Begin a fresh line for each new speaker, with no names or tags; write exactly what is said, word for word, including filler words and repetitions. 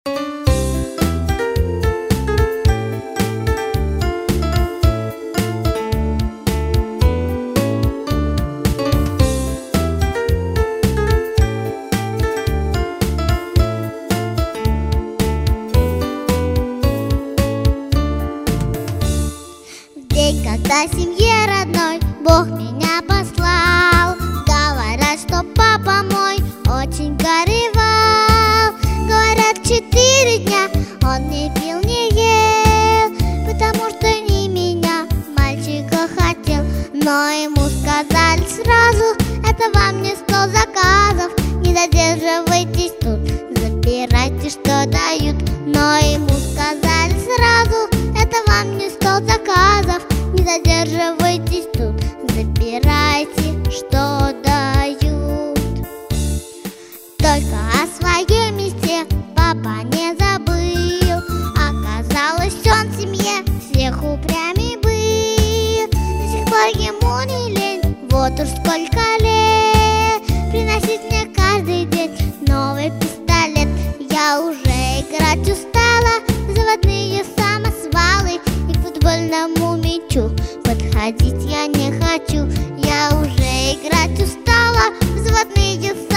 Когда семье родной Бог меня послал, говорят, что папа мой очень горевал. Говорят, четыре дня он не пил, не ел, потому что не меня, мальчика, хотел. Но ему сказали сразу: это вам не сто заказов, не задерживайтесь тут, забирайте, что дают. Но ему сказали сразу: это вам не сто заказов, не задерживайтесь тут, забирайте, что дают. Только о своем месте папа не забыл. Оказалось, он в семье всех упрямей был. До сих пор ему не лень, вот уж сколько лет, приносить мне каждый день новый пистолет. Я уже играть устала в заводные самосвалы, и к футбольному мячу подходить я не хочу. Я уже играть устала в заводные самосвалы,